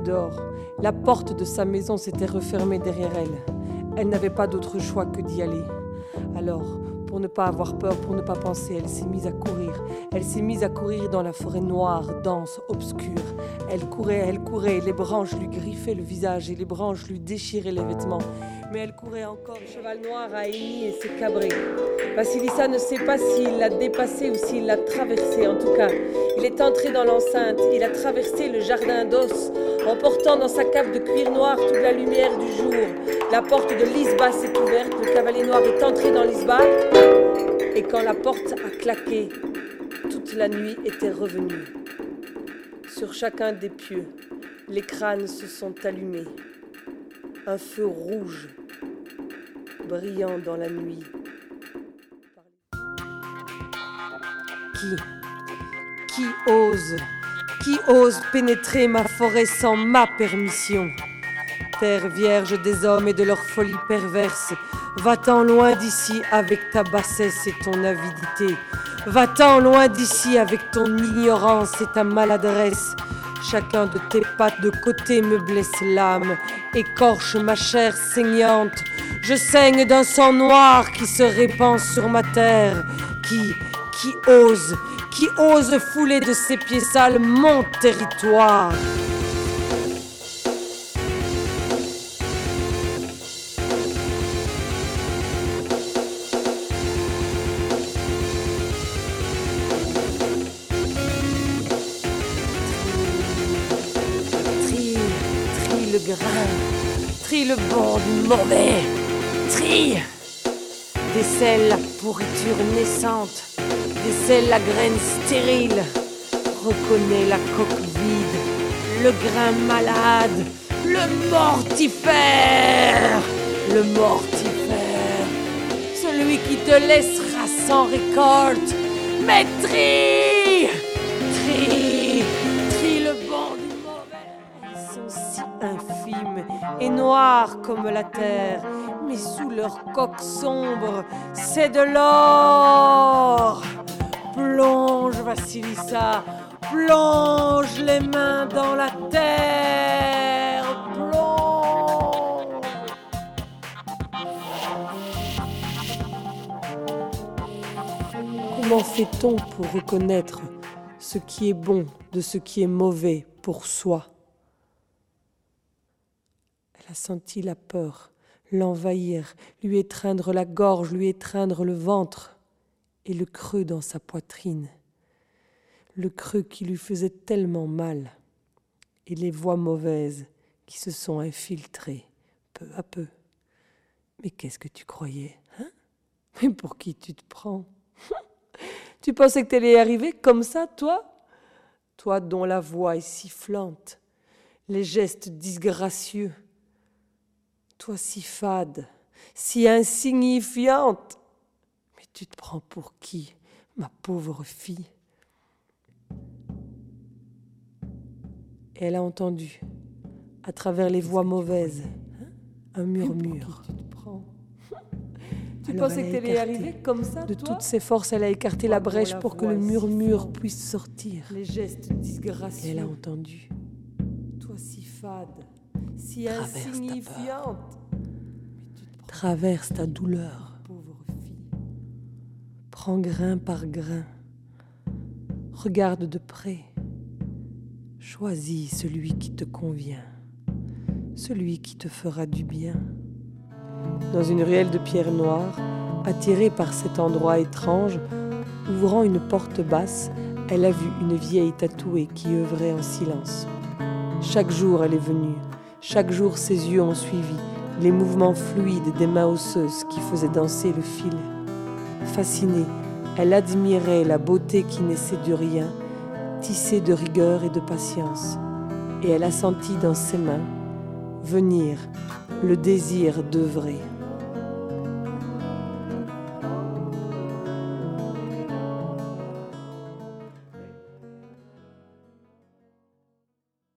dehors. La porte de sa maison s'était refermée derrière elle. Elle n'avait pas d'autre choix que d'y aller. Alors, pour ne pas avoir peur, pour ne pas penser, elle s'est mise à courir. Elle s'est mise à courir dans la forêt noire, dense, obscure. Elle courait, les branches lui griffaient le visage et les branches lui déchiraient les vêtements. Mais elle courait encore. Le cheval noir a henni et s'est cabré. Vasilissa ne sait pas s'il l'a dépassé ou s'il l'a traversé. En tout cas, il est entré dans l'enceinte. Il a traversé le jardin d'os, emportant dans sa cape de cuir noir toute la lumière du jour. La porte de l'isba s'est ouverte. Le cavalier noir est entré dans l'isba. Et quand la porte a claqué, toute la nuit était revenue. Sur chacun des pieux, les crânes se sont allumés. Un feu rouge, brillant dans la nuit. Qui ose pénétrer ma forêt sans ma permission? Terre vierge des hommes et de leur folie perverse, va-t'en loin d'ici avec ta bassesse et ton avidité. Va-t'en loin d'ici avec ton ignorance et ta maladresse. Chacun de tes pattes de côté me blesse l'âme, écorche ma chair saignante. Je saigne d'un sang noir qui se répand sur ma terre. Qui ose fouler de ses pieds sales mon territoire? Trie le bon du mauvais, trie. Décèle la pourriture naissante, décèle la graine stérile. Reconnais la coque vide, le grain malade, le mortifère. Le mortifère, celui qui te laissera sans récolte. Mais trie le bon du mauvais. Ils sont si infimes et noirs comme la terre, mais sous leur coque sombre, c'est de l'or. Plonge, Vasilissa, plonge les mains dans la terre, plonge. Comment fait-on pour reconnaître ce qui est bon de ce qui est mauvais pour soi? Elle a senti la peur l'envahir, lui étreindre la gorge, lui étreindre le ventre et le creux dans sa poitrine. Le creux qui lui faisait tellement mal et les voix mauvaises qui se sont infiltrées peu à peu. Mais qu'est-ce que tu croyais, hein? Mais pour qui tu te prends? Tu pensais que t'allais y arriver comme ça, toi? Toi dont la voix est sifflante, les gestes disgracieux. Toi si fade, si insignifiante. Mais tu te prends pour qui, ma pauvre fille? Et elle a entendu, à travers les voix mauvaises, un murmure. Tu pensais que tu allais y arriver comme ça, de toutes ses forces, elle a écarté la brèche pour que le murmure puisse sortir. Les gestes disgracieux. Et elle a entendu. Toi si fade, si insignifiante. Traverse ta douleur. Pauvre fille. Prends grain par grain. Regarde de près. Choisis celui qui te convient. Celui qui te fera du bien. Dans une ruelle de pierre noire, attirée par cet endroit étrange, ouvrant une porte basse, elle a vu une vieille tatouée qui œuvrait en silence. Chaque jour elle est venue, chaque jour ses yeux ont suivi les mouvements fluides des mains osseuses qui faisaient danser le fil. Fascinée, elle admirait la beauté qui naissait de rien, tissée de rigueur et de patience. Et elle a senti dans ses mains venir le désir d'œuvrer.